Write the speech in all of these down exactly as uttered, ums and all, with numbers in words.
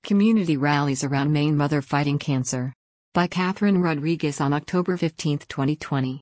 Community rallies around Maine mother fighting cancer. By Catherine Rodriguez on October fifteenth, twenty twenty.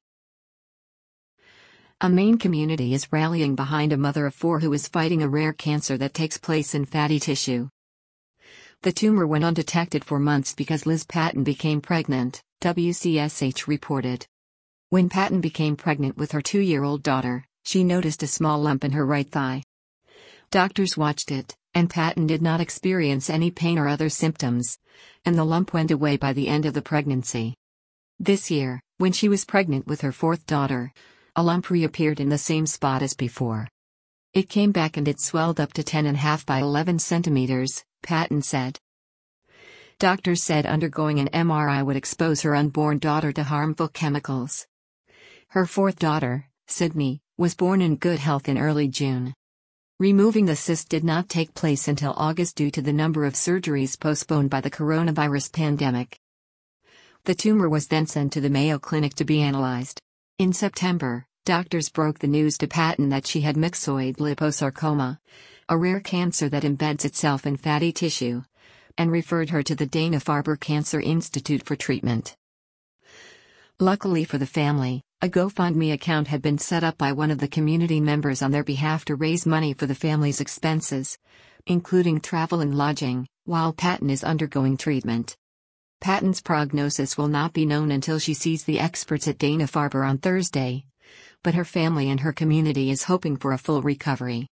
A Maine community is rallying behind a mother of four who is fighting a rare cancer that takes place in fatty tissue. The tumor went undetected for months because Liz Patton became pregnant, W C S H reported. When Patton became pregnant with her two-year-old daughter, she noticed a small lump in her right thigh. Doctors watched it, and Patton did not experience any pain or other symptoms, and the lump went away by the end of the pregnancy. This year, when she was pregnant with her fourth daughter, a lump reappeared in the same spot as before. It came back and it swelled up to ten and a half by eleven centimeters, Patton said. Doctors said undergoing an M R I would expose her unborn daughter to harmful chemicals. Her fourth daughter, Sydney, was born in good health in early June. Removing the cyst did not take place until August due to the number of surgeries postponed by the coronavirus pandemic. The tumor was then sent to the Mayo Clinic to be analyzed. In September, doctors broke the news to Patton that she had myxoid liposarcoma, a rare cancer that embeds itself in fatty tissue, and referred her to the Dana-Farber Cancer Institute for treatment. Luckily for the family, a GoFundMe account had been set up by one of the community members on their behalf to raise money for the family's expenses, including travel and lodging, while Patton is undergoing treatment. Patton's prognosis will not be known until she sees the experts at Dana-Farber on Thursday, but her family and her community is hoping for a full recovery.